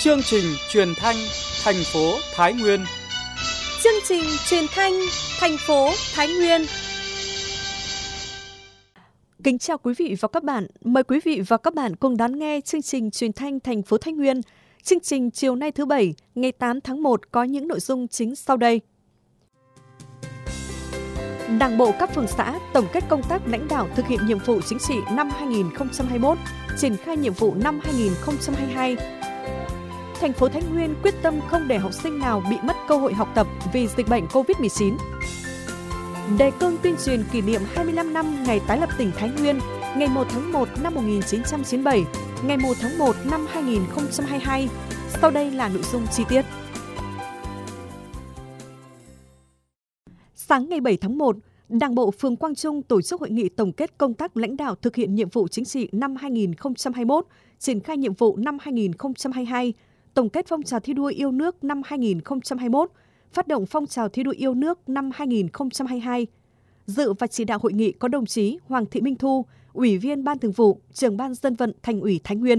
Chương trình truyền thanh thành phố Thái Nguyên. Chương trình truyền thanh thành phố Thái Nguyên. Kính chào quý vị và các bạn. Mời quý vị và các bạn cùng đón nghe chương trình truyền thanh thành phố Thái Nguyên. Chương trình chiều nay thứ Bảy, ngày 8 tháng 1 có những nội dung chính sau đây. Đảng bộ các phường xã tổng kết công tác lãnh đạo thực hiện nhiệm vụ chính trị năm 2021, triển khai nhiệm vụ năm 2022. Thành phố Thái Nguyên quyết tâm không để học sinh nào bị mất cơ hội học tập vì dịch bệnh COVID-19. Đề cương tuyên truyền kỷ niệm 25 năm ngày tái lập tỉnh Thái Nguyên, ngày 1 tháng 1 năm 1997, ngày 1 tháng 1 năm 2022. Sau đây là nội dung chi tiết. Sáng ngày 7 tháng 1, Đảng bộ phường Quang Trung tổ chức hội nghị tổng kết công tác lãnh đạo thực hiện nhiệm vụ chính trị năm 2021, triển khai nhiệm vụ năm 2022, tổng kết phong trào thi đua yêu nước năm 2021, phát động phong trào thi đua yêu nước năm 2022. Dự và chỉ đạo hội nghị có đồng chí Hoàng Thị Minh Thu, Ủy viên Ban Thường vụ, Trưởng ban Dân vận Thành ủy Thái Nguyên.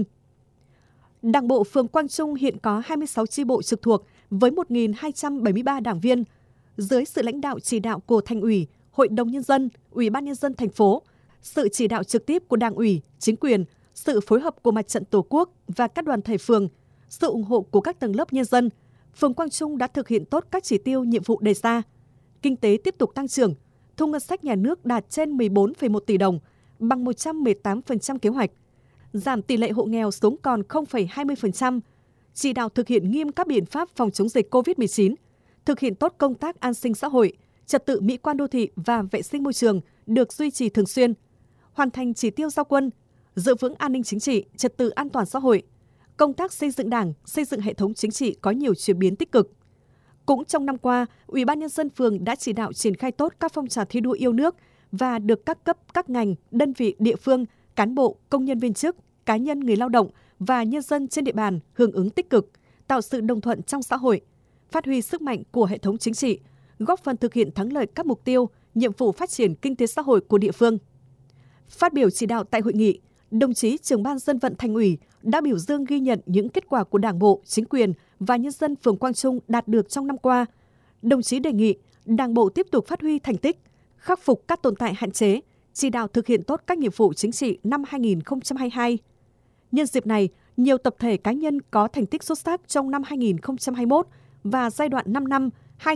Đảng bộ phường Quang Trung hiện có 26 chi bộ trực thuộc với 1.273 đảng viên. Dưới sự lãnh đạo chỉ đạo của Thành ủy, Hội đồng Nhân dân, Ủy ban Nhân dân thành phố, sự chỉ đạo trực tiếp của Đảng ủy, chính quyền, sự phối hợp của Mặt trận Tổ quốc và các đoàn thể phường, sự ủng hộ của các tầng lớp nhân dân, phường Quang Trung đã thực hiện tốt các chỉ tiêu nhiệm vụ đề ra. Kinh tế tiếp tục tăng trưởng, thu ngân sách nhà nước đạt trên 14,1 tỷ đồng, bằng 118% kế hoạch. Giảm tỷ lệ hộ nghèo xuống còn 0,20%, chỉ đạo thực hiện nghiêm các biện pháp phòng chống dịch COVID-19, thực hiện tốt công tác an sinh xã hội, trật tự mỹ quan đô thị và vệ sinh môi trường được duy trì thường xuyên, hoàn thành chỉ tiêu giao quân, giữ vững an ninh chính trị, trật tự an toàn xã hội. Công tác xây dựng Đảng, xây dựng hệ thống chính trị có nhiều chuyển biến tích cực. Cũng trong năm qua, Ủy ban Nhân dân phường đã chỉ đạo triển khai tốt các phong trào thi đua yêu nước và được các cấp, các ngành, đơn vị địa phương, cán bộ, công nhân viên chức, cá nhân người lao động và nhân dân trên địa bàn hưởng ứng tích cực, tạo sự đồng thuận trong xã hội, phát huy sức mạnh của hệ thống chính trị, góp phần thực hiện thắng lợi các mục tiêu, nhiệm vụ phát triển kinh tế xã hội của địa phương. Phát biểu chỉ đạo tại hội nghị, đồng chí Trưởng ban Dân vận Thành ủy đã biểu dương ghi nhận những kết quả của Đảng bộ, chính quyền và nhân dân phường Quang Trung đạt được trong năm qua. Đồng chí đề nghị Đảng bộ tiếp tục phát huy thành tích, khắc phục các tồn tại hạn chế, chỉ đạo thực hiện tốt các nhiệm vụ chính trị năm 2022. Nhân dịp này, nhiều tập thể cá nhân có thành tích xuất sắc trong năm 2021 và giai đoạn 5 năm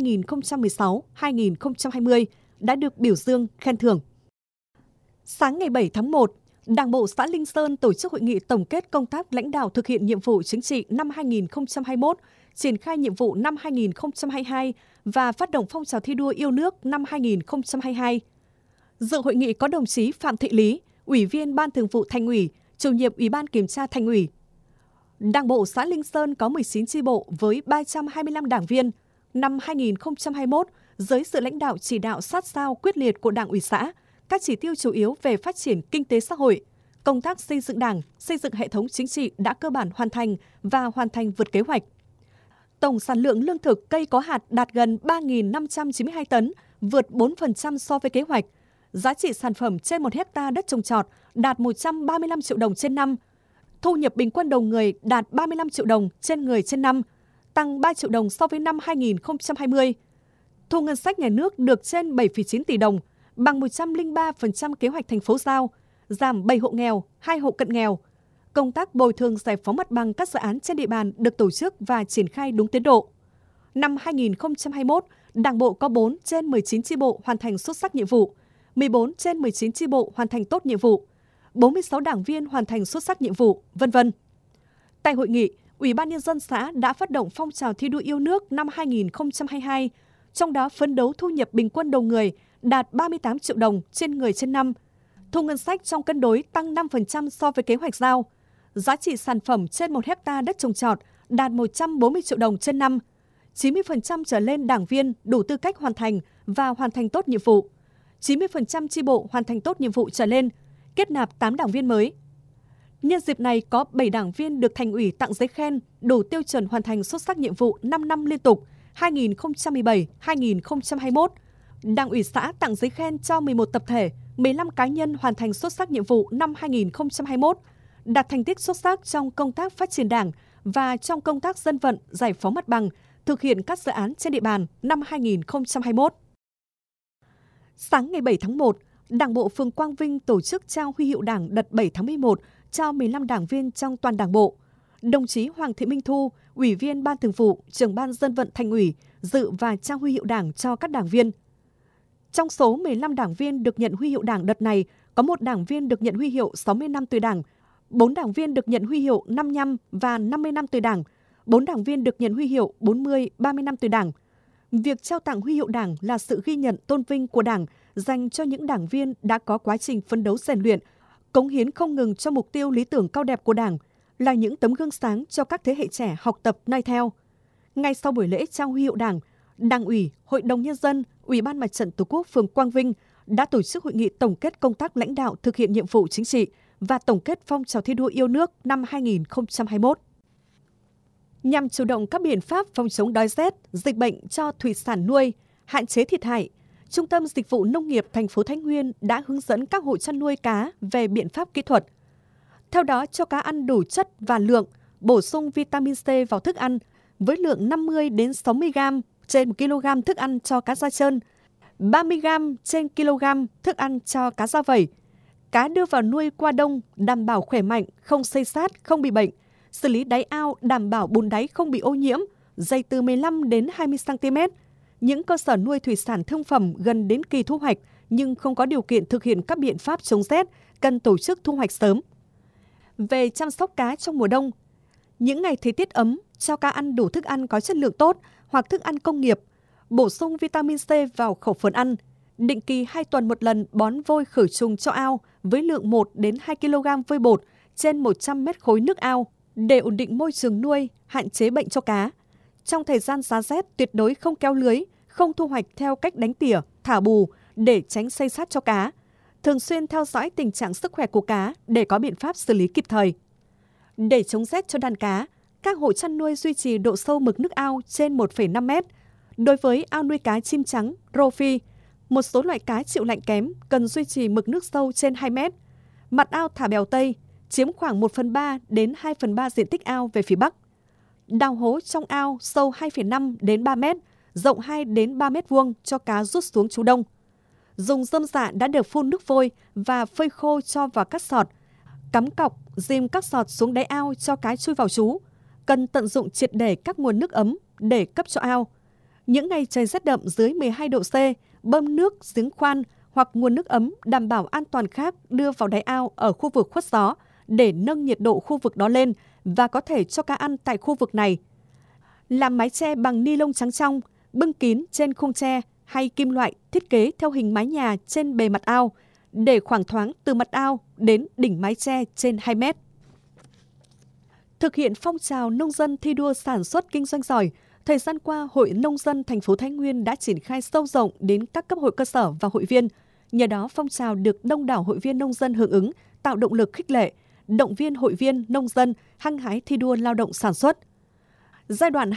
2016-2020 đã được biểu dương, khen thưởng. Sáng ngày 7 tháng 1, Đảng bộ xã Linh Sơn tổ chức hội nghị tổng kết công tác lãnh đạo thực hiện nhiệm vụ chính trị năm 2021, triển khai nhiệm vụ năm 2022 và phát động phong trào thi đua yêu nước năm 2022. Dự hội nghị có đồng chí Phạm Thị Lý, Ủy viên Ban Thường vụ Thành ủy, Chủ nhiệm Ủy ban Kiểm tra Thành ủy. Đảng bộ xã Linh Sơn có 19 chi bộ với 325 đảng viên. Năm 2021, dưới sự lãnh đạo chỉ đạo sát sao quyết liệt của Đảng ủy xã, các chỉ tiêu chủ yếu về phát triển kinh tế xã hội, công tác xây dựng Đảng, xây dựng hệ thống chính trị đã cơ bản hoàn thành và hoàn thành vượt kế hoạch. Tổng sản lượng lương thực cây có hạt đạt gần 3.592 tấn, vượt 4% so với kế hoạch. Giá trị sản phẩm trên 1 hectare đất trồng trọt đạt 135 triệu đồng trên năm. Thu nhập bình quân đầu người đạt 35 triệu đồng trên người trên năm, tăng 3 triệu đồng so với năm 2020. Thu ngân sách nhà nước được trên 7,9 tỷ đồng, bằng 103% kế hoạch thành phố giao, giảm 7 hộ nghèo, 2 hộ cận nghèo. Công tác bồi thường giải phóng mặt bằng các dự án trên địa bàn được tổ chức và triển khai đúng tiến độ. Năm 2021, Đảng bộ có 4 trên 19 chi bộ hoàn thành xuất sắc nhiệm vụ, 14 trên 19 chi bộ hoàn thành tốt nhiệm vụ, 46 đảng viên hoàn thành xuất sắc nhiệm vụ, v.v. Tại hội nghị, Ủy ban Nhân dân xã đã phát động phong trào thi đua yêu nước năm 2022, trong đó phấn đấu thu nhập bình quân đầu người đạt 38 triệu đồng trên người trên năm. Thu ngân sách trong cân đối tăng 5% so với kế hoạch giao. Giá trị sản phẩm trên 1 hectare đất trồng trọt đạt 140 triệu đồng trên năm. 90% trở lên đảng viên đủ tư cách hoàn thành và hoàn thành tốt nhiệm vụ. 90% chi bộ hoàn thành tốt nhiệm vụ trở lên, kết nạp 8 đảng viên mới. Nhân dịp này có 7 đảng viên được Thành ủy tặng giấy khen đủ tiêu chuẩn hoàn thành xuất sắc nhiệm vụ 5 năm liên tục 2017-2021. Đảng ủy xã tặng giấy khen cho 11 tập thể, 15 cá nhân hoàn thành xuất sắc nhiệm vụ năm 2021, đạt thành tích xuất sắc trong công tác phát triển Đảng và trong công tác dân vận, giải phóng mặt bằng, thực hiện các dự án trên địa bàn năm 2021. Sáng ngày 7 tháng 1, Đảng bộ phường Quang Vinh tổ chức trao huy hiệu Đảng đợt 7 tháng 11 cho 15 đảng viên trong toàn Đảng bộ. Đồng chí Hoàng Thị Minh Thu, Ủy viên Ban Thường vụ, Trưởng ban Dân vận Thành ủy dự và trao huy hiệu Đảng cho các đảng viên. Trong số 15 đảng viên được nhận huy hiệu Đảng đợt này, có 1 đảng viên được nhận huy hiệu 60 năm tuổi Đảng, 4 đảng viên được nhận huy hiệu 55 và 50 năm tuổi Đảng, 4 đảng viên được nhận huy hiệu 40, 30 năm tuổi Đảng. Việc trao tặng huy hiệu Đảng là sự ghi nhận tôn vinh của Đảng dành cho những đảng viên đã có quá trình phấn đấu rèn luyện, cống hiến không ngừng cho mục tiêu lý tưởng cao đẹp của Đảng, là những tấm gương sáng cho các thế hệ trẻ học tập noi theo. Ngay sau buổi lễ trao huy hiệu Đảng, Đảng ủy, Hội đồng Nhân dân, Ủy ban Mặt trận Tổ quốc phường Quang Vinh đã tổ chức hội nghị tổng kết công tác lãnh đạo thực hiện nhiệm vụ chính trị và tổng kết phong trào thi đua yêu nước năm 2021. Nhằm chủ động các biện pháp phòng chống đói rét, dịch bệnh cho thủy sản nuôi, hạn chế thiệt hại, Trung tâm Dịch vụ Nông nghiệp thành phố Thái Nguyên đã hướng dẫn các hộ chăn nuôi cá về biện pháp kỹ thuật. Theo đó, cho cá ăn đủ chất và lượng, bổ sung vitamin C vào thức ăn với lượng 50 đến 60 g trên 1 kg thức ăn cho cá da trơn, 30 g trên kg thức ăn cho cá da vẩy. Cá đưa vào nuôi qua đông đảm bảo khỏe mạnh, không xây xát, không bị bệnh. Xử lý đáy ao đảm bảo bùn đáy không bị ô nhiễm, dày từ 15 đến 20 cm. Những cơ sở nuôi thủy sản thương phẩm gần đến kỳ thu hoạch nhưng không có điều kiện thực hiện các biện pháp chống rét, cần tổ chức thu hoạch sớm. Về chăm sóc cá trong mùa đông, những ngày thời tiết ấm, cho cá ăn đủ thức ăn có chất lượng tốt hoặc thức ăn công nghiệp, bổ sung vitamin C vào khẩu phần ăn, định kỳ 2 tuần một lần bón vôi khử trùng cho ao với lượng 1 đến 2 kg vôi bột trên 100 mét khối nước ao để ổn định môi trường nuôi, hạn chế bệnh cho cá. Trong thời gian giá rét tuyệt đối không kéo lưới, không thu hoạch theo cách đánh tỉa, thả bù để tránh xây xát cho cá. Thường xuyên theo dõi tình trạng sức khỏe của cá để có biện pháp xử lý kịp thời. Để chống rét cho đàn cá, các hộ chăn nuôi duy trì độ sâu mực nước ao trên 1,5 mét. Đối với ao nuôi cá chim trắng, rô phi, một số loại cá chịu lạnh kém cần duy trì mực nước sâu trên 2 mét. Mặt ao thả bèo Tây chiếm khoảng 1/3 đến 2/3 diện tích ao về phía Bắc. Đào hố trong ao sâu 2,5 đến 3 mét, rộng 2 đến 3 mét vuông cho cá rút xuống trú đông. Dùng rơm rạ đã được phun nước vôi và phơi khô cho vào các sọt. Cắm cọc, ghim các sọt xuống đáy ao cho cá chui vào trú. Cần tận dụng triệt để các nguồn nước ấm để cấp cho ao. Những ngày trời rét đậm dưới 12 độ C, bơm nước giếng khoan hoặc nguồn nước ấm đảm bảo an toàn khác đưa vào đáy ao ở khu vực khuất gió để nâng nhiệt độ khu vực đó lên và có thể cho cá ăn tại khu vực này. Làm mái che bằng ni lông trắng trong, bưng kín trên khung tre hay kim loại thiết kế theo hình mái nhà trên bề mặt ao để khoảng thoáng từ mặt ao đến đỉnh mái che trên 2 mét. Thực hiện phong trào nông dân thi đua sản xuất kinh doanh giỏi, thời gian qua, Hội Nông dân thành phố Thái Nguyên đã triển khai sâu rộng đến các cấp hội cơ sở và hội viên. Nhờ đó, phong trào được đông đảo hội viên nông dân hưởng ứng, tạo động lực khích lệ, động viên hội viên nông dân hăng hái thi đua lao động sản xuất. Giai đoạn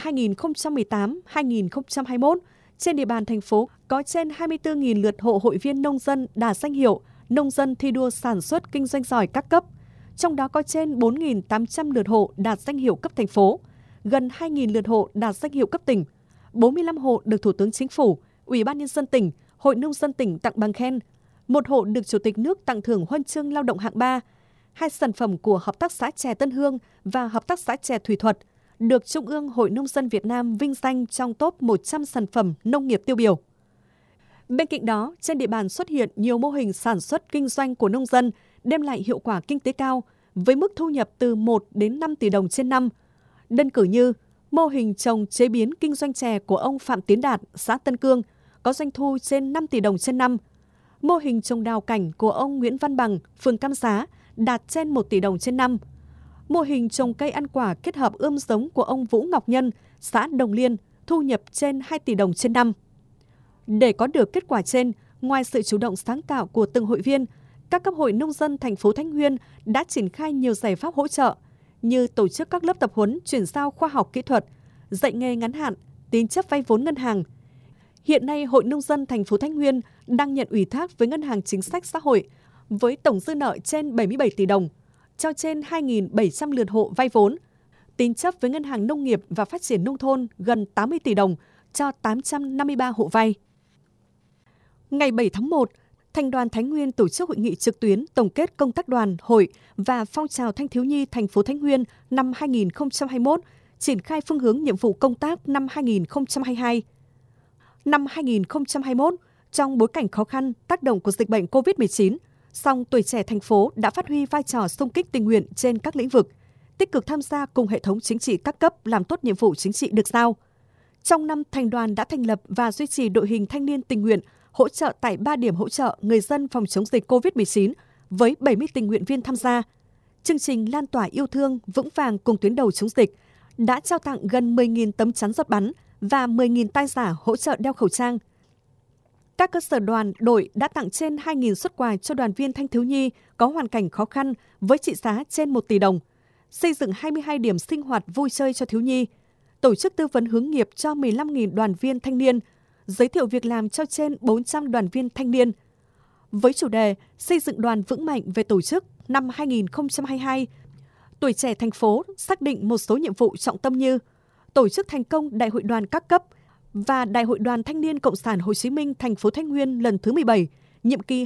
2018-2021, trên địa bàn thành phố có trên 24.000 lượt hộ hội viên nông dân đạt danh hiệu nông dân thi đua sản xuất kinh doanh giỏi các cấp. Trong đó có trên 4.800 lượt hộ đạt danh hiệu cấp thành phố, gần 2.000 lượt hộ đạt danh hiệu cấp tỉnh, 45 hộ được Thủ tướng Chính phủ, Ủy ban Nhân dân tỉnh, Hội Nông dân tỉnh tặng bằng khen, 1 hộ được Chủ tịch nước tặng thưởng huân chương lao động hạng 3, 2 sản phẩm của Hợp tác xã chè Tân Hương và Hợp tác xã chè Thủy Thuật được Trung ương Hội Nông dân Việt Nam vinh danh trong top 100 sản phẩm nông nghiệp tiêu biểu. Bên cạnh đó, trên địa bàn xuất hiện nhiều mô hình sản xuất kinh doanh của nông dân đem lại hiệu quả kinh tế cao với mức thu nhập từ 1 đến 5 tỷ đồng trên năm. Đơn cử như mô hình trồng chế biến kinh doanh chè của ông Phạm Tiến Đạt, xã Tân Cương, có doanh thu trên 5 tỷ đồng trên năm. Mô hình trồng đào cảnh của ông Nguyễn Văn Bằng, phường Cam Giá, đạt trên 1 tỷ đồng trên năm. Mô hình trồng cây ăn quả kết hợp ươm giống của ông Vũ Ngọc Nhân, xã Đồng Liên, thu nhập trên 2 tỷ đồng trên năm. Để có được kết quả trên, ngoài sự chủ động sáng tạo của từng hội viên, các cấp hội nông dân thành phố Thái Nguyên đã triển khai nhiều giải pháp hỗ trợ như tổ chức các lớp tập huấn chuyển giao khoa học kỹ thuật, dạy nghề ngắn hạn, tín chấp vay vốn ngân hàng. Hiện nay, Hội Nông dân thành phố Thái Nguyên đang nhận ủy thác với Ngân hàng Chính sách Xã hội với tổng dư nợ trên 77 tỷ đồng, cho trên 2.700 lượt hộ vay vốn. tín chấp với Ngân hàng Nông nghiệp và Phát triển Nông thôn gần 80 tỷ đồng cho 853 hộ vay. Ngày 7 tháng 1, Thành đoàn Thái Nguyên tổ chức hội nghị trực tuyến tổng kết công tác đoàn, hội và phong trào thanh thiếu nhi thành phố Thái Nguyên năm 2021, triển khai phương hướng nhiệm vụ công tác năm 2022. Năm 2021, trong bối cảnh khó khăn, tác động của dịch bệnh COVID-19, song tuổi trẻ thành phố đã phát huy vai trò xung kích tình nguyện trên các lĩnh vực, tích cực tham gia cùng hệ thống chính trị các cấp làm tốt nhiệm vụ chính trị được giao. Trong năm, Thành đoàn đã thành lập và duy trì đội hình thanh niên tình nguyện hỗ trợ tại 3 điểm hỗ trợ người dân phòng chống dịch COVID-19 với 70 tình nguyện viên tham gia. Chương trình lan tỏa yêu thương vững vàng cùng tuyến đầu chống dịch đã trao tặng gần 10.000 tấm chắn giọt bắn và 10.000 tai giả hỗ trợ đeo khẩu trang. Các cơ sở đoàn, đội đã tặng trên 2.000 suất quà cho đoàn viên thanh thiếu nhi có hoàn cảnh khó khăn với trị giá trên 1 tỷ đồng, xây dựng 22 điểm sinh hoạt vui chơi cho thiếu nhi, tổ chức tư vấn hướng nghiệp cho 15.000 đoàn viên thanh niên, giới thiệu việc làm cho trên 400 đoàn viên thanh niên. Với chủ đề xây dựng đoàn vững mạnh về tổ chức năm 2022, tuổi trẻ thành phố xác định một số nhiệm vụ trọng tâm như tổ chức thành công Đại hội đoàn các cấp và Đại hội đoàn Thanh niên Cộng sản Hồ Chí Minh thành phố Thái Nguyên lần thứ 17, nhiệm kỳ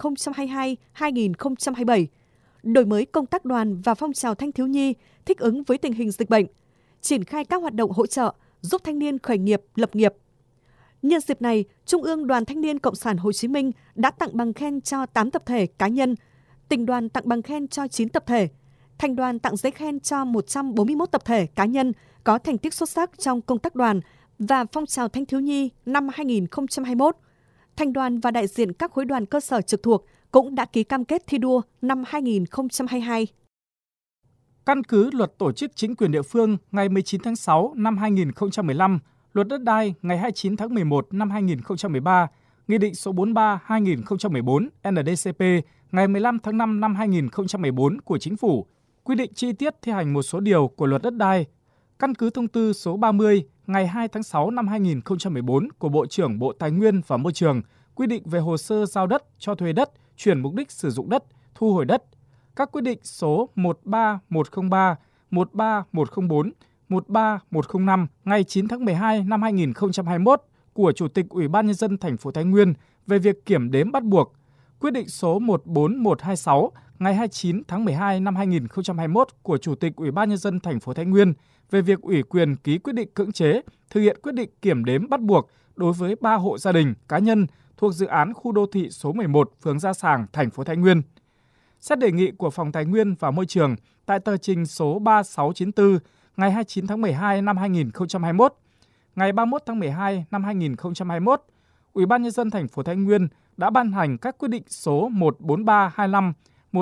2022-2027, đổi mới công tác đoàn và phong trào thanh thiếu nhi thích ứng với tình hình dịch bệnh, triển khai các hoạt động hỗ trợ giúp thanh niên khởi nghiệp, lập nghiệp. Nhân dịp này, Trung ương Đoàn Thanh niên Cộng sản Hồ Chí Minh đã tặng bằng khen cho 8 tập thể cá nhân, Tỉnh đoàn tặng bằng khen cho 9 tập thể, Thành đoàn tặng giấy khen cho 141 tập thể cá nhân có thành tích xuất sắc trong công tác đoàn và phong trào thanh thiếu nhi năm 2021. Thành đoàn và đại diện các khối đoàn cơ sở trực thuộc cũng đã ký cam kết thi đua năm 2022. Căn cứ Luật Tổ chức Chính quyền địa phương ngày 19 tháng 6 năm 2015, Luật Đất đai ngày 29 tháng 11 năm 2013, Nghị định số 43/2014 NĐ-CP ngày 15 tháng 5 năm 2014 của Chính phủ quy định chi tiết thi hành một số điều của Luật Đất đai. Căn cứ thông tư số 30 ngày 2 tháng 6 năm 2014 của Bộ trưởng Bộ Tài nguyên và Môi trường quy định về hồ sơ giao đất, cho thuê đất, chuyển mục đích sử dụng đất, thu hồi đất. Các quyết định số 13103, 13104, 13105 ngày 9 tháng 12 năm 2021 của Chủ tịch Ủy ban Nhân dân thành phố Thái Nguyên về việc kiểm đếm bắt buộc, quyết định số 14126 ngày 29 tháng 12 năm 2021 của Chủ tịch Ủy ban Nhân dân thành phố Thái Nguyên về việc ủy quyền ký quyết định cưỡng chế thực hiện quyết định kiểm đếm bắt buộc đối với 3 hộ gia đình, cá nhân thuộc dự án khu đô thị số 11, phường Gia Sàng, thành phố Thái Nguyên. Xét đề nghị của Phòng Tài nguyên và Môi trường tại tờ trình số 3694 ngày 29 tháng 12 năm 2021, ngày 31 tháng 12 năm 2021, Ủy ban Nhân dân thành phố Thái Nguyên đã ban hành các quyết định số 14325,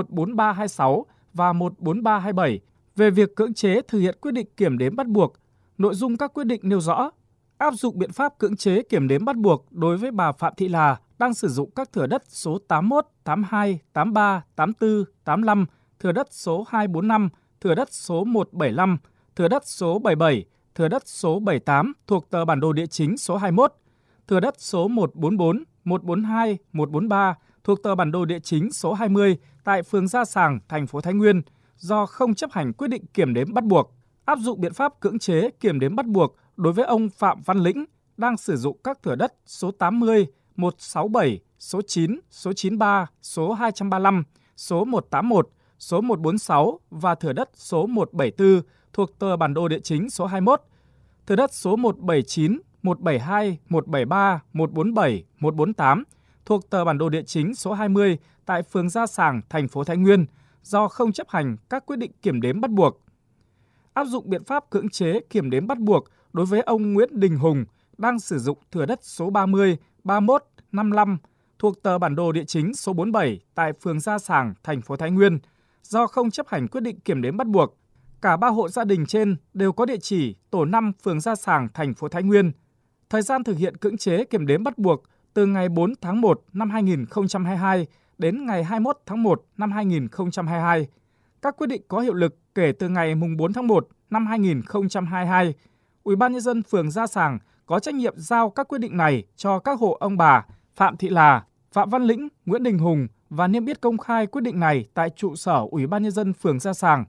14326 và 14327 về việc cưỡng chế thực hiện quyết định kiểm đếm bắt buộc. Nội dung các quyết định nêu rõ: áp dụng biện pháp cưỡng chế kiểm đếm bắt buộc đối với bà Phạm Thị Là đang sử dụng các thửa đất số 81, 82, 83, 84, 85, thửa đất số 245, thửa đất số 175, thửa đất số 77, thửa đất số 78 thuộc tờ bản đồ địa chính số 21, thửa đất số 144, 142, 143 thuộc tờ bản đồ địa chính số 20 tại phường Gia Sàng, thành phố Thái Nguyên do không chấp hành quyết định kiểm đếm bắt buộc. Áp dụng biện pháp cưỡng chế kiểm đếm bắt buộc đối với ông Phạm Văn Lĩnh đang sử dụng các thửa đất số 80, 167, số 9, số 93, số 235, số 181, số 146 và thửa đất số 174 thuộc tờ bản đồ địa chính số 21, thửa đất số 179, 172, 173, 147, 148 thuộc tờ bản đồ địa chính số 20 tại phường Gia Sàng, thành phố Thái Nguyên do không chấp hành các quyết định kiểm đếm bắt buộc. Áp dụng biện pháp cưỡng chế kiểm đếm bắt buộc đối với ông Nguyễn Đình Hùng đang sử dụng thửa đất số 30, 31, 55 thuộc tờ bản đồ địa chính số 47 tại phường Gia Sàng, thành phố Thái Nguyên do không chấp hành quyết định kiểm đếm bắt buộc. Cả 3 hộ gia đình trên đều có địa chỉ tổ 5 phường Gia Sàng, thành phố Thái Nguyên. Thời gian thực hiện cưỡng chế kiểm đếm bắt buộc từ ngày 4 tháng 1 năm 2022 đến ngày 21 tháng 1 năm 2022. Các quyết định có hiệu lực kể từ ngày 4 tháng 1 năm 2022. Ủy ban Nhân dân phường Gia Sàng có trách nhiệm giao các quyết định này cho các hộ ông bà Phạm Thị Là, Phạm Văn Lĩnh, Nguyễn Đình Hùng và niêm yết công khai quyết định này tại trụ sở Ủy ban Nhân dân phường Gia Sàng.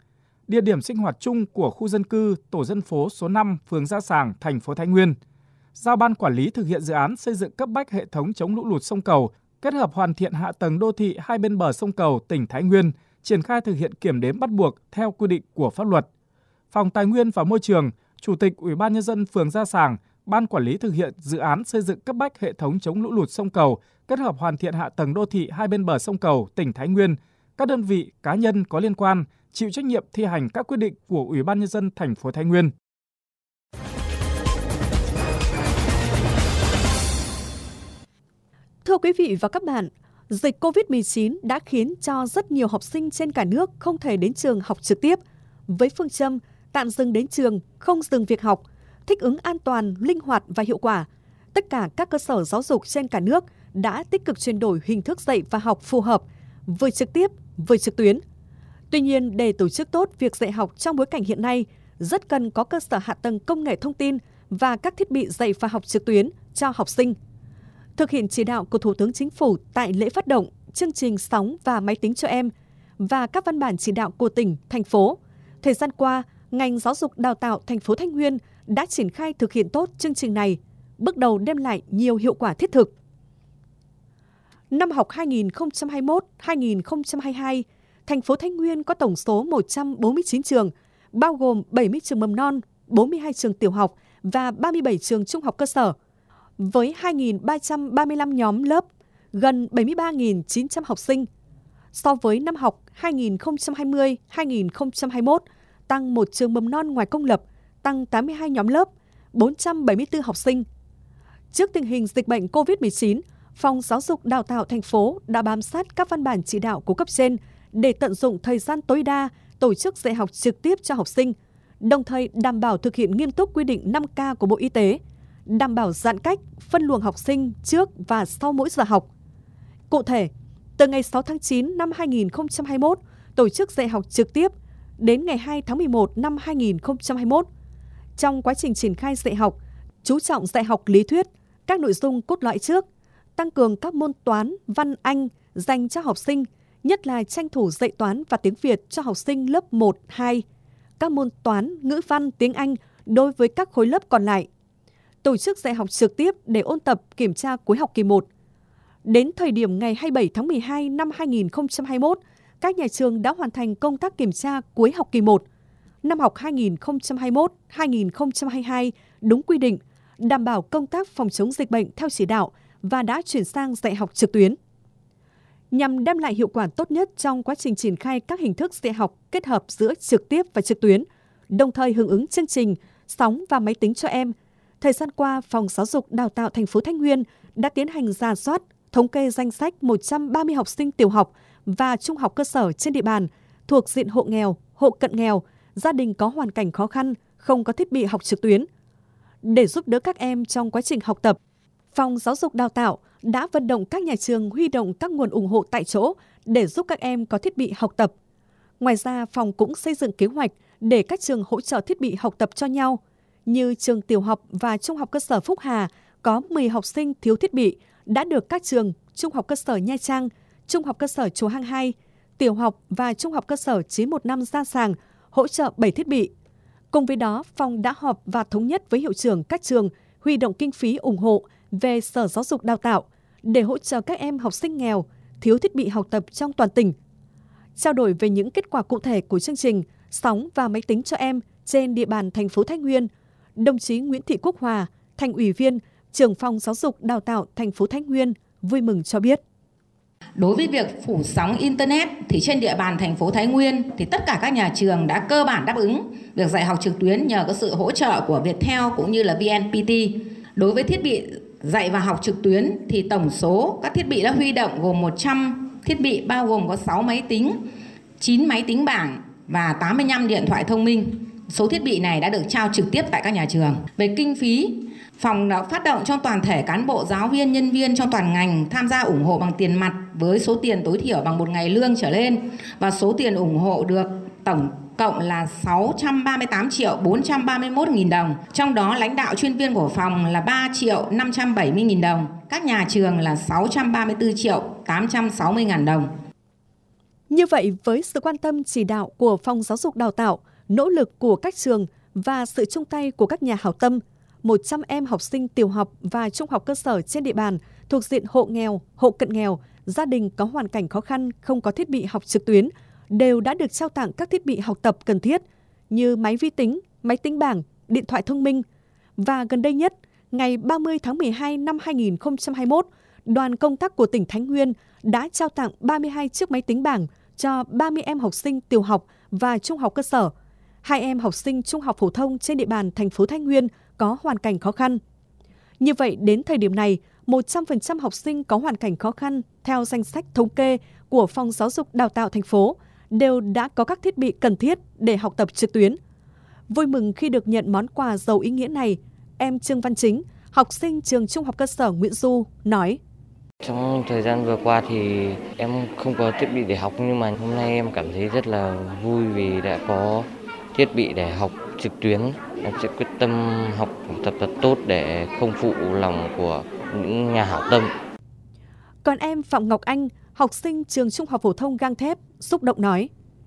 địa điểm sinh hoạt chung của khu dân cư tổ dân phố số 5, phường Gia Sàng, thành phố Thái Nguyên. Giao ban quản lý thực hiện dự án xây dựng cấp bách hệ thống chống lũ lụt sông cầu, kết hợp hoàn thiện hạ tầng đô thị hai bên bờ sông cầu tỉnh Thái Nguyên, triển khai thực hiện kiểm đếm bắt buộc theo quy định của pháp luật. Phòng Tài nguyên và Môi trường, Chủ tịch Ủy ban Nhân dân phường Gia Sàng, Ban quản lý thực hiện dự án xây dựng cấp bách hệ thống chống lũ lụt sông cầu, kết hợp hoàn thiện hạ tầng đô thị hai bên bờ sông cầu tỉnh Thái Nguyên, các đơn vị, cá nhân có liên quan chịu trách nhiệm thi hành các quyết định của Ủy ban Nhân dân thành phố Thái Nguyên. Thưa quý vị và các bạn, dịch COVID-19 đã khiến cho rất nhiều học sinh trên cả nước không thể đến trường học trực tiếp. Với phương châm tạm dừng đến trường, không dừng việc học, thích ứng an toàn, linh hoạt và hiệu quả, tất cả các cơ sở giáo dục trên cả nước đã tích cực chuyển đổi hình thức dạy và học phù hợp, vừa trực tiếp, vừa trực tuyến. Tuy nhiên, để tổ chức tốt việc dạy học trong bối cảnh hiện nay, rất cần có cơ sở hạ tầng công nghệ thông tin và các thiết bị dạy và học trực tuyến cho học sinh. Thực hiện chỉ đạo của Thủ tướng Chính phủ tại lễ phát động chương trình sóng và máy tính cho em và các văn bản chỉ đạo của tỉnh, thành phố, thời gian qua, ngành giáo dục đào tạo thành phố Thái Nguyên đã triển khai thực hiện tốt chương trình này, bước đầu đem lại nhiều hiệu quả thiết thực. Năm học 2021-2022, thành phố Thái Nguyên có tổng số 149 trường, bao gồm 70 trường mầm non, 42 trường tiểu học và 37 trường trung học cơ sở, với 2.335 nhóm lớp, gần 73.900 học sinh. So với năm học 2020-2021, tăng 1 trường mầm non ngoài công lập, tăng 82 nhóm lớp, 474 học sinh. Trước tình hình dịch bệnh COVID-19, Phòng Giáo dục Đào tạo thành phố đã bám sát các văn bản chỉ đạo của cấp trên để tận dụng thời gian tối đa tổ chức dạy học trực tiếp cho học sinh, đồng thời đảm bảo thực hiện nghiêm túc quy định 5K của Bộ Y tế, đảm bảo giãn cách, phân luồng học sinh trước và sau mỗi giờ học. Cụ thể, từ ngày 6 tháng 9 năm 2021, tổ chức dạy học trực tiếp đến ngày 2 tháng 11 năm 2021. Trong quá trình triển khai dạy học, chú trọng dạy học lý thuyết, các nội dung cốt lõi trước, tăng cường các môn toán, văn, Anh dành cho học sinh, nhất là tranh thủ dạy toán và tiếng Việt cho học sinh lớp 1, 2, các môn toán, ngữ văn, tiếng Anh đối với các khối lớp còn lại. Tổ chức dạy học trực tiếp để ôn tập kiểm tra cuối học kỳ 1. Đến thời điểm ngày 27 tháng 12 năm 2021, các nhà trường đã hoàn thành công tác kiểm tra cuối học kỳ 1. Năm học 2021-2022 đúng quy định, đảm bảo công tác phòng chống dịch bệnh theo chỉ đạo và đã chuyển sang dạy học trực tuyến. Nhằm đem lại hiệu quả tốt nhất trong quá trình triển khai các hình thức dạy học kết hợp giữa trực tiếp và trực tuyến, đồng thời hưởng ứng chương trình sóng và máy tính cho em, thời gian qua, Phòng Giáo dục Đào tạo thành phố Thái Nguyên đã tiến hành rà soát, thống kê danh sách 130 học sinh tiểu học và trung học cơ sở trên địa bàn thuộc diện hộ nghèo, hộ cận nghèo, gia đình có hoàn cảnh khó khăn, không có thiết bị học trực tuyến. Để giúp đỡ các em trong quá trình học tập, Phòng Giáo dục Đào tạo đã vận động các nhà trường huy động các nguồn ủng hộ tại chỗ để giúp các em có thiết bị học tập. Ngoài ra, phòng cũng xây dựng kế hoạch để các trường hỗ trợ thiết bị học tập cho nhau, như trường tiểu học và trung học cơ sở Phúc Hà có 10 học sinh thiếu thiết bị đã được các trường trung học cơ sở Nha Trang, trung học cơ sở Chùa Hang 2, tiểu học và trung học cơ sở 915 Gia Sàng hỗ trợ 7 thiết bị. Cùng với đó, phòng đã họp và thống nhất với hiệu trưởng các trường huy động kinh phí ủng hộ về Sở Giáo dục Đào tạo để hỗ trợ các em học sinh nghèo, thiếu thiết bị học tập trong toàn tỉnh. Trao đổi về những kết quả cụ thể của chương trình sóng và máy tính cho em trên địa bàn thành phố Thái Nguyên, đồng chí Nguyễn Thị Quốc Hòa, Thành ủy viên, trưởng Phòng Giáo dục Đào tạo thành phố Thái Nguyên vui mừng cho biết. Đối với việc phủ sóng Internet thì trên địa bàn thành phố Thái Nguyên thì tất cả các nhà trường đã cơ bản đáp ứng việc dạy học trực tuyến nhờ có sự hỗ trợ của Viettel cũng như là VNPT. Đối với thiết bị dạy và học trực tuyến thì tổng số các thiết bị đã huy động gồm 100 thiết bị bao gồm có 6 máy tính, 9 máy tính bảng và 85 điện thoại thông minh. Số thiết bị này đã được trao trực tiếp tại các nhà trường. Về kinh phí, phòng đã phát động cho toàn thể cán bộ, giáo viên, nhân viên trong toàn ngành tham gia ủng hộ bằng tiền mặt với số tiền tối thiểu bằng 1 ngày lương trở lên, và số tiền ủng hộ được tổng cộng là 638.431.000 đồng. Trong đó lãnh đạo chuyên viên của phòng là 3.570.000 đồng, các nhà trường là 634.860.000 đồng. Như vậy, với sự quan tâm chỉ đạo của Phòng Giáo dục Đào tạo, nỗ lực của các trường và sự chung tay của các nhà hảo tâm, 100 em học sinh tiểu học và trung học cơ sở trên địa bàn thuộc diện hộ nghèo, hộ cận nghèo, gia đình có hoàn cảnh khó khăn không có thiết bị học trực tuyến đều đã được trao tặng các thiết bị học tập cần thiết như máy vi tính, máy tính bảng, điện thoại thông minh. Và gần đây nhất, ngày 30 tháng 12 năm 2021, đoàn công tác của tỉnh Thái Nguyên đã trao tặng 32 chiếc máy tính bảng cho 30 em học sinh tiểu học và trung học cơ sở, 2 em học sinh trung học phổ thông trên địa bàn thành phố Thái Nguyên có hoàn cảnh khó khăn. Như vậy, đến thời điểm này, 100% học sinh có hoàn cảnh khó khăn theo danh sách thống kê của Phòng Giáo dục Đào tạo thành phố đều đã có các thiết bị cần thiết để học tập trực tuyến. Vui mừng khi được nhận món quà giàu ý nghĩa này, em Trương Văn Chính, học sinh trường Trung học cơ sở Nguyễn Du, nói: Trong thời gian vừa qua thì em không có thiết bị để học, nhưng mà hôm nay em cảm thấy rất là vui vì đã có thiết bị để học trực tuyến. Em sẽ quyết tâm học tập thật tốt để không phụ lòng của những nhà hảo tâm. Còn em Phạm Ngọc Anh, học sinh trường Trung học phổ thông Gang Thép, xúc động nói: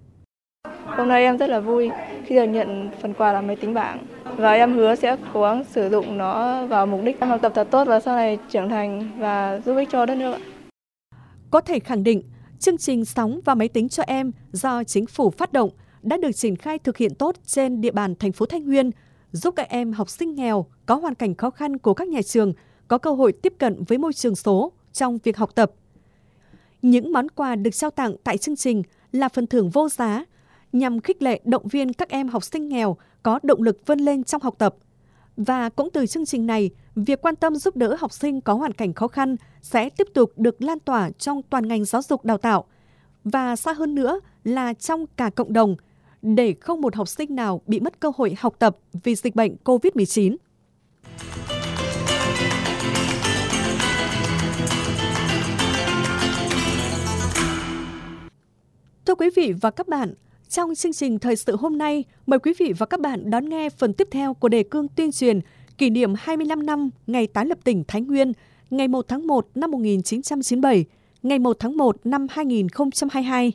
Hôm nay em rất là vui khi được nhận phần quà là máy tính bảng và em hứa sẽ cố gắng sử dụng nó vào mục đích em học tập thật tốt và sau này trưởng thành và giúp ích cho đất nước. Có thể khẳng định, chương trình Sóng và Máy tính cho em do chính phủ phát động đã được triển khai thực hiện tốt trên địa bàn thành phố Thái Nguyên, giúp các em học sinh nghèo có hoàn cảnh khó khăn của các nhà trường có cơ hội tiếp cận với môi trường số trong việc học tập. Những món quà được trao tặng tại chương trình là phần thưởng vô giá nhằm khích lệ động viên các em học sinh nghèo có động lực vươn lên trong học tập. Và cũng từ chương trình này, việc quan tâm giúp đỡ học sinh có hoàn cảnh khó khăn sẽ tiếp tục được lan tỏa trong toàn ngành giáo dục đào tạo và xa hơn nữa là trong cả cộng đồng, để không một học sinh nào bị mất cơ hội học tập vì dịch bệnh COVID-19. Thưa quý vị và các bạn, trong chương trình thời sự hôm nay, mời quý vị và các bạn đón nghe phần tiếp theo của đề cương tuyên truyền kỷ niệm 25 năm ngày tái lập tỉnh Thái Nguyên, ngày 1 tháng 1 năm 1997, ngày 1 tháng 1 năm 2022.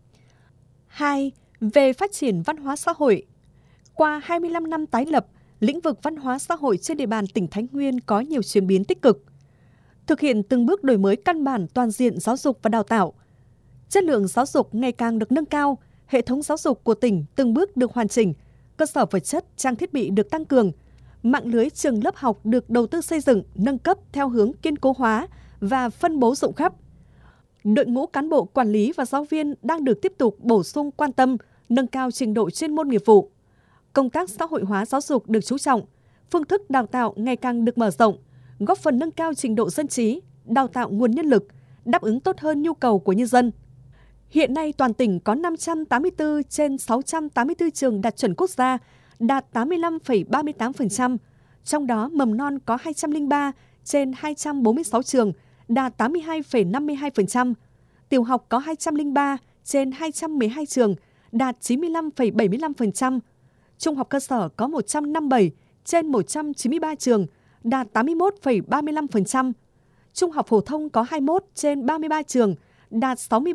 2. Về phát triển văn hóa xã hội. Qua 25 năm tái lập, lĩnh vực văn hóa xã hội trên địa bàn tỉnh Thái Nguyên có nhiều chuyển biến tích cực. Thực hiện từng bước đổi mới căn bản toàn diện giáo dục và đào tạo. Chất lượng giáo dục ngày càng được nâng cao, hệ thống giáo dục của tỉnh từng bước được hoàn chỉnh, cơ sở vật chất, trang thiết bị được tăng cường, mạng lưới trường lớp học được đầu tư xây dựng, nâng cấp theo hướng kiên cố hóa và phân bố rộng khắp. Đội ngũ cán bộ quản lý và giáo viên đang được tiếp tục bổ sung quan tâm, nâng cao trình độ chuyên môn nghiệp vụ. Công tác xã hội hóa giáo dục được chú trọng, phương thức đào tạo ngày càng được mở rộng, góp phần nâng cao trình độ dân trí, đào tạo nguồn nhân lực, đáp ứng tốt hơn nhu cầu của nhân dân. Hiện nay toàn tỉnh có 584 trên 684 trường đạt chuẩn quốc gia, đạt 85,38%, trong đó mầm non có 203 trên 246 trường, đạt 82,52%, tiểu học có 203 trên 212 trường, đạt 95,75%, trung học cơ sở có 157 trên 193 trường, đạt 81,35%, trung học phổ thông có 21 trên 33 trường, đạt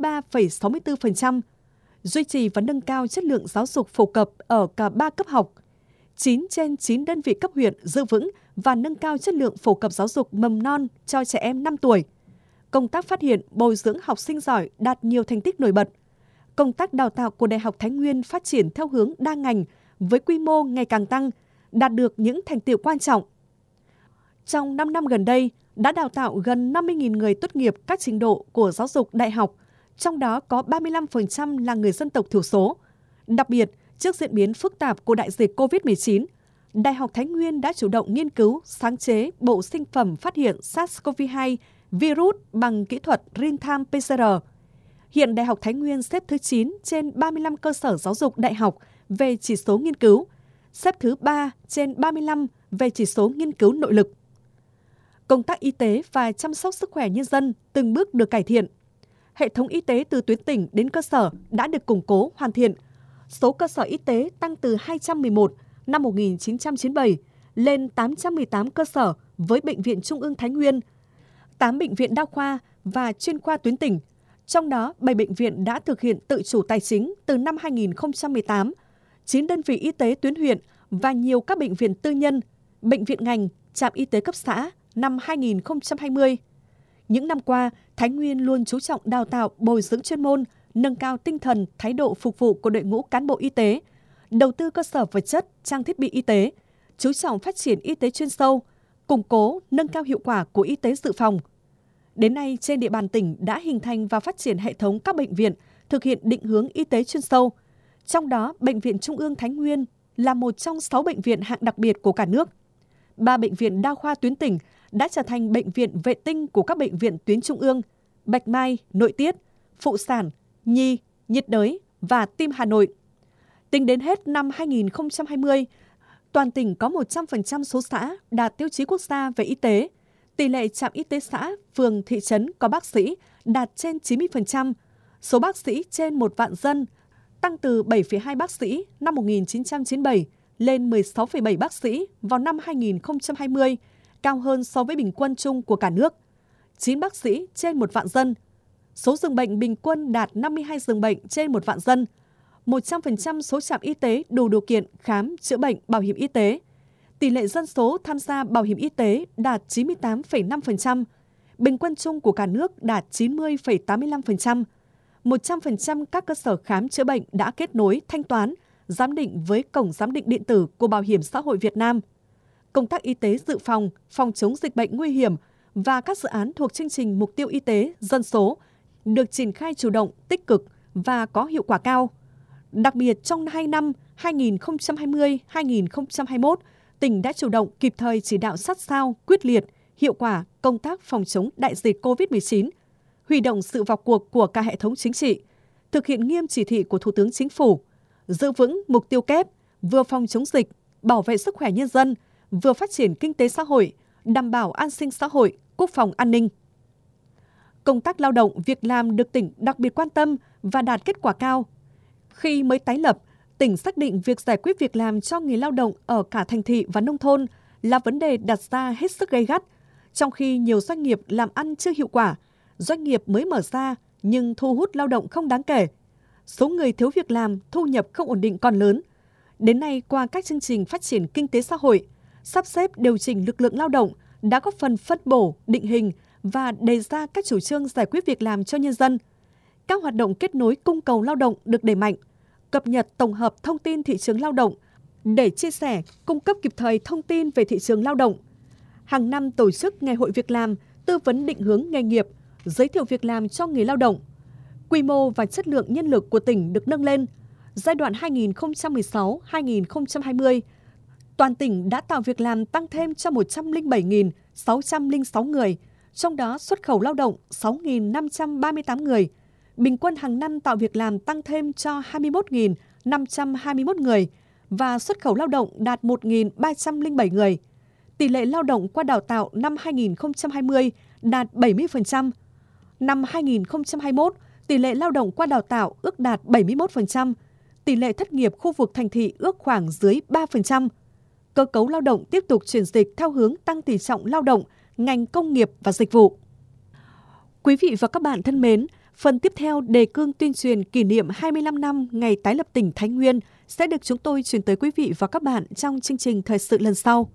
63,64%, duy trì và nâng cao chất lượng giáo dục phổ cập ở cả 3 cấp học. 9 trên 9 đơn vị cấp huyện giữ vững và nâng cao chất lượng phổ cập giáo dục mầm non cho trẻ em 5 tuổi. Công tác phát hiện, bồi dưỡng học sinh giỏi đạt nhiều thành tích nổi bật. Công tác đào tạo của Đại học Thái Nguyên phát triển theo hướng đa ngành với quy mô ngày càng tăng, đạt được những thành tựu quan trọng. Trong 5 năm gần đây, đã đào tạo gần 50.000 người tốt nghiệp các trình độ của giáo dục đại học, trong đó có 35% là người dân tộc thiểu số. Đặc biệt, trước diễn biến phức tạp của đại dịch COVID-19, Đại học Thái Nguyên đã chủ động nghiên cứu, sáng chế bộ sinh phẩm phát hiện SARS-CoV-2 virus bằng kỹ thuật real-time PCR. Hiện Đại học Thái Nguyên xếp thứ 9 trên 35 cơ sở giáo dục đại học về chỉ số nghiên cứu, xếp thứ 3 trên 35 về chỉ số nghiên cứu nội lực. Công tác y tế và chăm sóc sức khỏe nhân dân từng bước được cải thiện. Hệ thống y tế từ tuyến tỉnh đến cơ sở đã được củng cố, hoàn thiện. Số cơ sở y tế tăng từ 211 năm 1997 lên 818 cơ sở với Bệnh viện Trung ương Thái Nguyên, 8 bệnh viện đa khoa và chuyên khoa tuyến tỉnh, Trong đó, 7 bệnh viện đã thực hiện tự chủ tài chính từ năm 2018, 9 đơn vị y tế tuyến huyện và nhiều các bệnh viện tư nhân, bệnh viện ngành, trạm y tế cấp xã năm 2020. Những năm qua, Thái Nguyên luôn chú trọng đào tạo, bồi dưỡng chuyên môn, nâng cao tinh thần, thái độ phục vụ của đội ngũ cán bộ y tế, đầu tư cơ sở vật chất, trang thiết bị y tế, chú trọng phát triển y tế chuyên sâu, củng cố, nâng cao hiệu quả của y tế dự phòng. Đến nay, trên địa bàn tỉnh đã hình thành và phát triển hệ thống các bệnh viện thực hiện định hướng y tế chuyên sâu. Trong đó, Bệnh viện Trung ương Thái Nguyên là một trong 6 bệnh viện hạng đặc biệt của cả nước. 3 bệnh viện đa khoa tuyến tỉnh đã trở thành bệnh viện vệ tinh của các bệnh viện tuyến trung ương, Bạch Mai, Nội tiết, Phụ sản, Nhi, Nhiệt đới và Tim Hà Nội. Tính đến hết năm 2020, toàn tỉnh có 100% số xã đạt tiêu chí quốc gia về y tế. Tỷ lệ trạm y tế xã, phường, thị trấn có bác sĩ đạt trên 90%, số bác sĩ trên 1 vạn dân tăng từ 7,2 bác sĩ năm 1997 lên 16,7 bác sĩ vào năm 2020, cao hơn so với bình quân chung của cả nước. 9 bác sĩ trên 1 vạn dân. Số giường bệnh bình quân đạt 52 giường bệnh trên 1 vạn dân. 100% số trạm y tế đủ điều kiện khám, chữa bệnh, bảo hiểm y tế. Tỷ lệ dân số tham gia bảo hiểm y tế đạt 98,5%. Bình quân chung của cả nước đạt 90,85%. 100% các cơ sở khám chữa bệnh đã kết nối thanh toán, giám định với cổng giám định điện tử của Bảo hiểm xã hội Việt Nam. Công tác y tế dự phòng, phòng chống dịch bệnh nguy hiểm và các dự án thuộc chương trình mục tiêu y tế dân số được triển khai chủ động, tích cực và có hiệu quả cao. Đặc biệt trong 2 năm 2020-2021, tỉnh đã chủ động kịp thời chỉ đạo sát sao, quyết liệt, hiệu quả công tác phòng chống đại dịch COVID-19, huy động sự vào cuộc của cả hệ thống chính trị, thực hiện nghiêm chỉ thị của Thủ tướng Chính phủ, giữ vững mục tiêu kép, vừa phòng chống dịch, bảo vệ sức khỏe nhân dân, vừa phát triển kinh tế xã hội, đảm bảo an sinh xã hội, quốc phòng an ninh. Công tác lao động, việc làm được tỉnh đặc biệt quan tâm và đạt kết quả cao. Khi mới tái lập, tỉnh xác định việc giải quyết việc làm cho người lao động ở cả thành thị và nông thôn là vấn đề đặt ra hết sức gay gắt, trong khi nhiều doanh nghiệp làm ăn chưa hiệu quả, doanh nghiệp mới mở ra nhưng thu hút lao động không đáng kể. Số người thiếu việc làm, thu nhập không ổn định còn lớn. Đến nay, qua các chương trình phát triển kinh tế xã hội, sắp xếp điều chỉnh lực lượng lao động đã góp phần phân bổ, định hình và đề ra các chủ trương giải quyết việc làm cho nhân dân. Các hoạt động kết nối cung cầu lao động được đẩy mạnh, cập nhật tổng hợp thông tin thị trường lao động để chia sẻ, cung cấp kịp thời thông tin về thị trường lao động. Hàng năm tổ chức ngày hội việc làm, tư vấn định hướng nghề nghiệp, giới thiệu việc làm cho người lao động. Quy mô và chất lượng nhân lực của tỉnh được nâng lên. Giai đoạn 2016-2020, toàn tỉnh đã tạo việc làm tăng thêm cho 107.606 người, trong đó xuất khẩu lao động 6.538 người. Bình quân hàng năm tạo việc làm tăng thêm cho 21.521 người và xuất khẩu lao động đạt 1.307 người. Tỷ lệ lao động qua đào tạo năm 2020 đạt 70%. Năm 2021, tỷ lệ lao động qua đào tạo ước đạt 71%. Tỷ lệ thất nghiệp khu vực thành thị ước khoảng dưới 3%. Cơ cấu lao động tiếp tục chuyển dịch theo hướng tăng tỷ trọng lao động, ngành công nghiệp và dịch vụ. Quý vị và các bạn thân mến, phần tiếp theo đề cương tuyên truyền kỷ niệm 25 năm ngày tái lập tỉnh Thái Nguyên sẽ được chúng tôi chuyển tới quý vị và các bạn trong chương trình thời sự lần sau.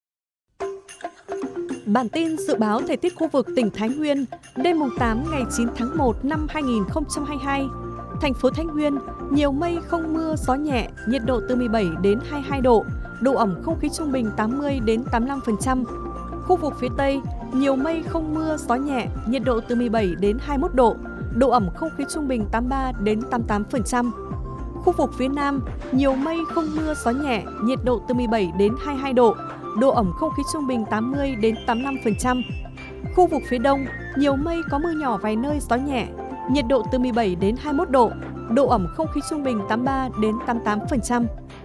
Bản tin dự báo thời tiết khu vực tỉnh Thái Nguyên đêm 8 ngày 9 tháng 1 năm 2022. Thành phố Thái Nguyên, nhiều mây không mưa, gió nhẹ, nhiệt độ từ 17 đến 22 độ, độ ẩm không khí trung bình 80 đến 85%. Khu vực phía Tây, nhiều mây không mưa, gió nhẹ, nhiệt độ từ 17 đến 21 độ, độ ẩm không khí trung bình 83 đến 88%. Khu vực phía Nam, nhiều mây không mưa, gió nhẹ, nhiệt độ từ 17 đến 22 độ, độ ẩm không khí trung bình 80 đến 85%. Khu vực phía Đông, nhiều mây có mưa nhỏ vài nơi, gió nhẹ, nhiệt độ từ 17 đến 21 độ, độ ẩm không khí trung bình 83 đến 88%.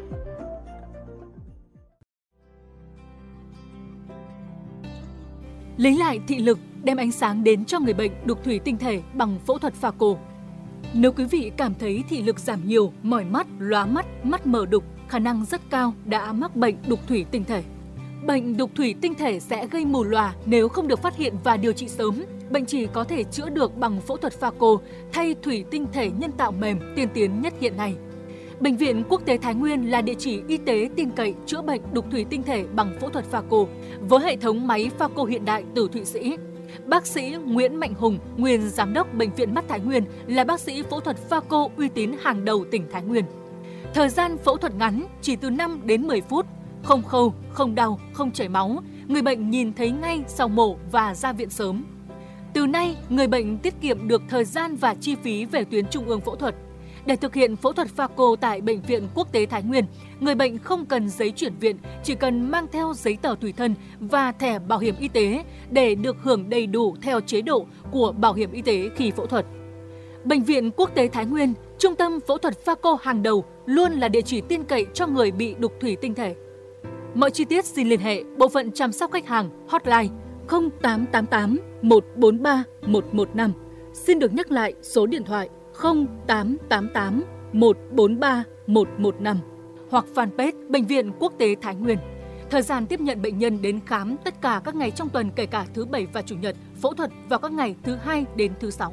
Lấy lại thị lực, đem ánh sáng đến cho người bệnh đục thủy tinh thể bằng phẫu thuật pha cô. Nếu quý vị cảm thấy thị lực giảm nhiều, mỏi mắt, lóa mắt, mắt mờ đục, khả năng rất cao đã mắc bệnh đục thủy tinh thể. Bệnh đục thủy tinh thể sẽ gây mù lòa nếu không được phát hiện và điều trị sớm. Bệnh chỉ có thể chữa được bằng phẫu thuật pha cô thay thủy tinh thể nhân tạo mềm tiên tiến nhất hiện nay. Bệnh viện Quốc tế Thái Nguyên là địa chỉ y tế tin cậy chữa bệnh đục thủy tinh thể bằng phẫu thuật pha cô với hệ thống máy pha cô hiện đại từ Thụy Sĩ. Bác sĩ Nguyễn Mạnh Hùng, nguyên giám đốc Bệnh viện Mắt Thái Nguyên, là bác sĩ phẫu thuật pha cô uy tín hàng đầu tỉnh Thái Nguyên. Thời gian phẫu thuật ngắn chỉ từ 5 đến 10 phút, không khâu, không đau, không chảy máu, người bệnh nhìn thấy ngay sau mổ và ra viện sớm. Từ nay, người bệnh tiết kiệm được thời gian và chi phí về tuyến trung ương phẫu thuật. Để thực hiện phẫu thuật pha cô tại Bệnh viện Quốc tế Thái Nguyên, người bệnh không cần giấy chuyển viện, chỉ cần mang theo giấy tờ tùy thân và thẻ bảo hiểm y tế để được hưởng đầy đủ theo chế độ của bảo hiểm y tế khi phẫu thuật. Bệnh viện Quốc tế Thái Nguyên, trung tâm phẫu thuật pha cô hàng đầu, luôn là địa chỉ tin cậy cho người bị đục thủy tinh thể. Mọi chi tiết xin liên hệ bộ phận chăm sóc khách hàng hotline 0888 143 115. Xin được nhắc lại số điện thoại 0888 143 115 hoặc fanpage Bệnh viện Quốc tế Thái Nguyên. Thời gian tiếp nhận bệnh nhân đến khám tất cả các ngày trong tuần kể cả thứ Bảy và Chủ nhật, phẫu thuật vào các ngày thứ Hai đến thứ Sáu.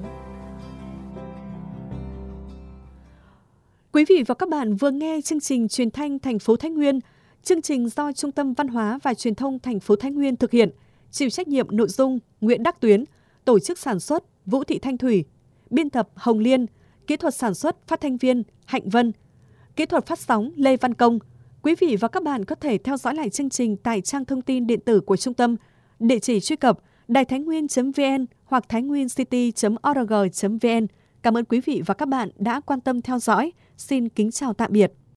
Quý vị và các bạn vừa nghe chương trình Truyền thanh thành phố Thái Nguyên. Chương trình do Trung tâm Văn hóa và Truyền thông thành phố Thái Nguyên thực hiện, chịu trách nhiệm nội dung Nguyễn Đắc Tuyến, tổ chức sản xuất Vũ Thị Thanh Thủy, biên tập Hồng Liên, kỹ thuật sản xuất phát thanh viên Hạnh Vân, kỹ thuật phát sóng Lê Văn Công. Quý vị và các bạn có thể theo dõi lại chương trình tại trang thông tin điện tử của trung tâm, địa chỉ truy cập đàitháinguyen.vn hoặc thainguiencity.org.vn. Cảm ơn quý vị và các bạn đã quan tâm theo dõi. Xin kính chào tạm biệt.